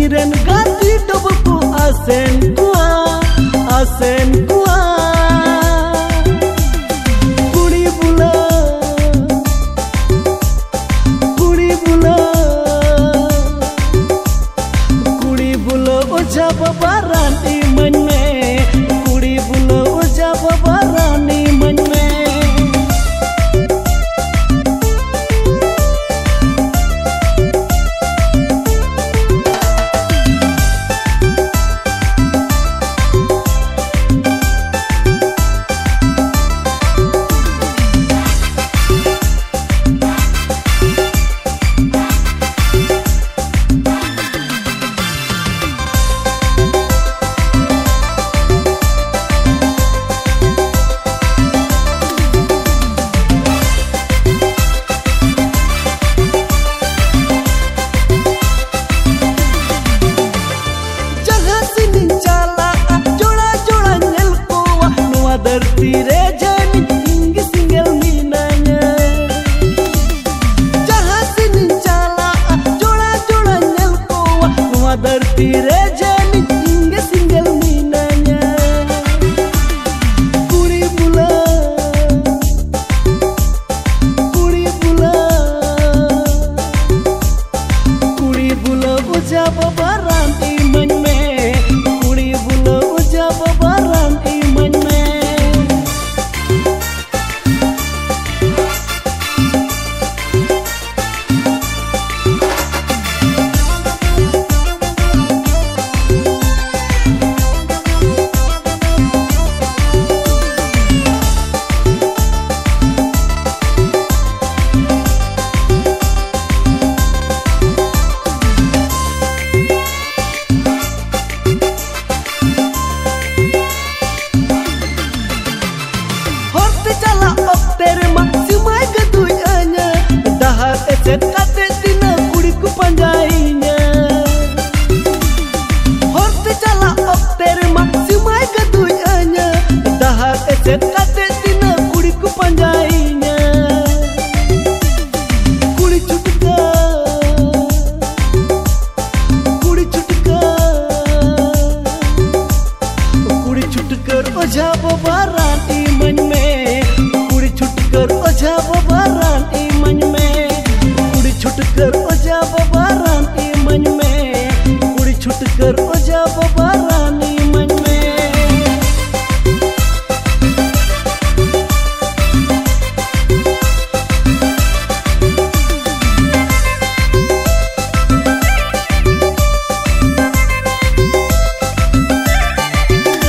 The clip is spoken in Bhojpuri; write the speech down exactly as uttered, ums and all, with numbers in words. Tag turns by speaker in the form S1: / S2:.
S1: ren gati double ku asen kuah asen kuah kuri bula kuri bula kuri bula oja babaran iman me kuri bula oja babaran iman me धरती रे जानी इंग सिंगल मीनाnya जहाँ से निचाला जोड़ा जोड़ा नल कोवा nuwa धरती रे जानी इंग सिंगल मीनाnya कुड़ी बुला कुड़ी बुला कुड़ी बुला उजा babaran iman me कुड़ी बुला उजा babaran iman me Eset kate tina kuri ku panjainya Horte cala opter maksimai kaduyanya Dahak eset kate tina kuri ku panjainya Kuri cutka Kuri cutka Kuri cutkar oja babaran iman me Kuri cutkar oja babaran iman me छुटकर ओजा बाबारान इमन में कुड़ी छुटकर ओजा बाबारान इमन में